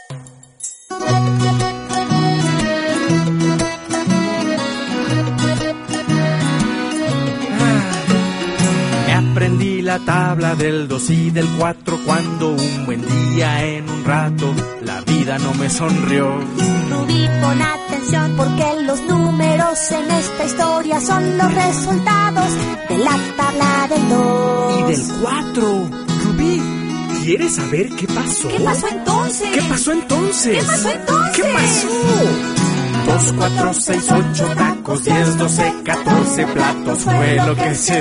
Aprendí la tabla del 2 y del 4 cuando un buen día en un rato la vida no me sonrió. Rubí, pon atención porque los números en esta historia son los resultados de la tabla del 2 y del 4. Rubí, ¿quieres saber qué pasó? ¿Qué pasó entonces? ¿Qué pasó entonces? ¿Qué pasó entonces? ¿Qué pasó? 2, 4, 6, 8 tacos, 10, 12, 14 platos fue lo que se